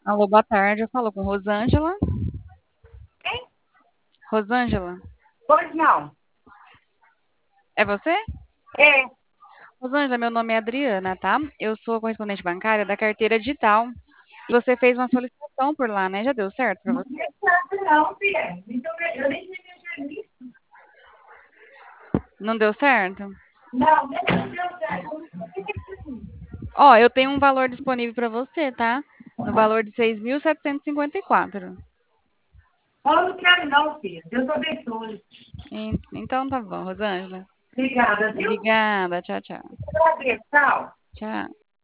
Alô, boa tarde. Eu falo com Rosângela. Hein? Rosângela, Pois não. é você? É. Rosângela, meu nome é Adriana, tá? Eu sou correspondente bancária da carteira digital. E você fez uma solicitação por lá, né? Já deu certo pra Não você? tem certo não, filha. Então, eu nem sei mexer nisso. Não deu certo? Não, nem deu certo. Ó, eu tenho um valor disponível pra você, tá? No valor de 6.754. Eu não quero não, filha. Deus abençoe. Então tá bom, Rosângela. Obrigada, viu? Obrigada. Tchau, tchau. Eu agradeço. Tchau. Tchau.